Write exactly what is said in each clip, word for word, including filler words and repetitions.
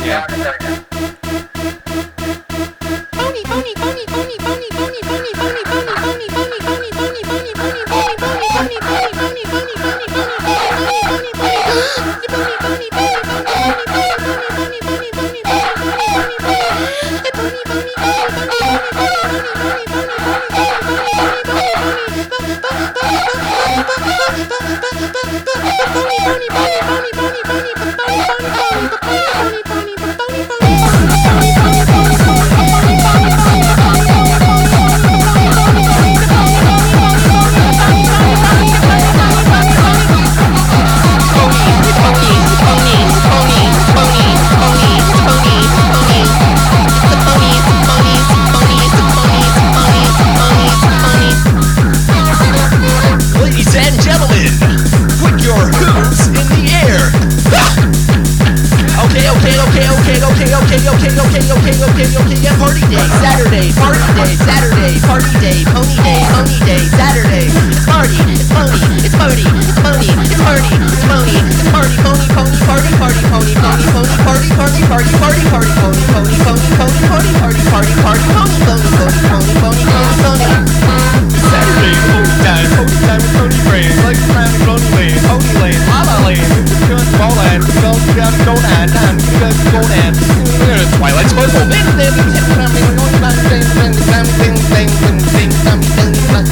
Yeah. Ladies and gentlemen, put your hooves in the air. Okay, okay, okay, okay, okay, okay, okay, okay, okay, okay, okay, yeah, party day, Saturday, party day, Saturday, party day, pony day, pony day, Saturday, it's party, it's pony, it's party, it's pony, it's party, it's pony, it's party, pony, pony, party, party, pony, pony, pony, party, party, party, party, party, pony, pony, pony, pony, party, party, party, party, pony, pony, pony, pony, pony, pony, pony. Saturday, pony time, pony time with Pony Friends. Like the crown of Pony Land, Pony Land, La La Land. It's a gun, ball land, we go, we gotta go nine, nine, we gotta go nine. We're gonna Twilight Sparkle. Then, then, then, then, then, we're going to thing, thing, thing, thing, thing, thing, thing, thing, thing,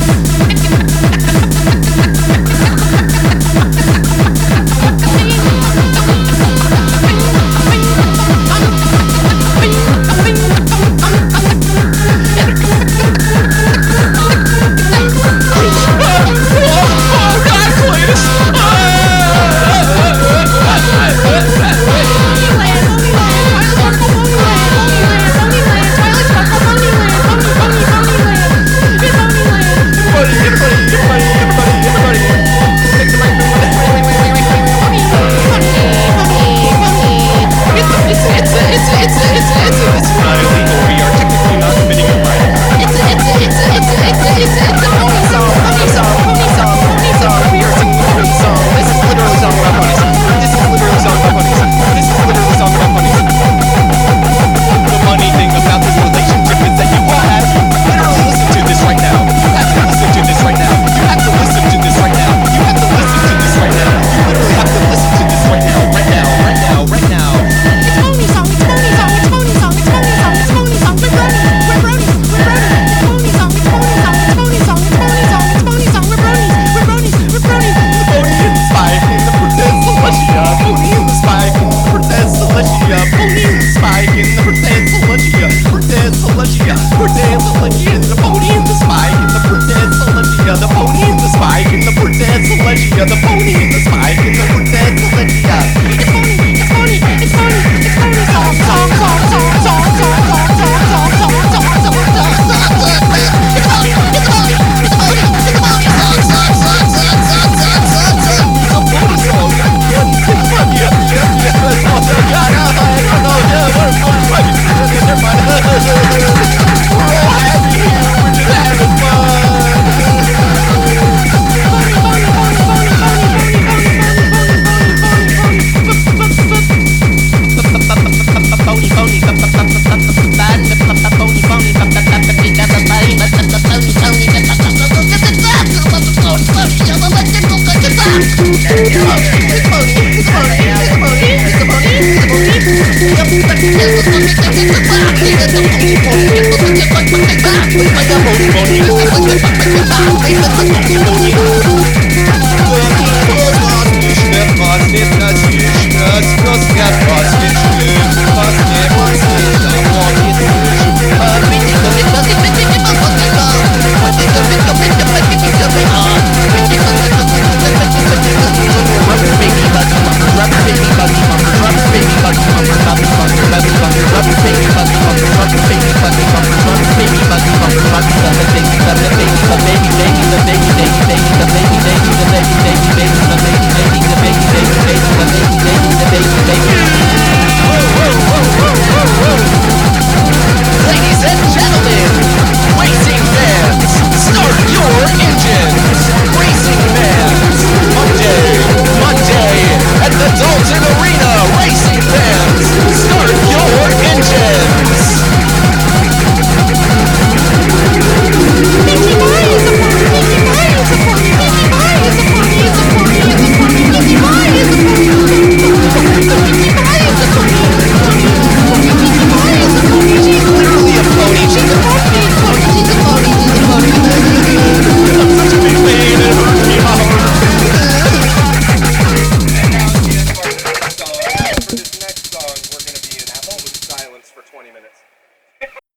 Whoa,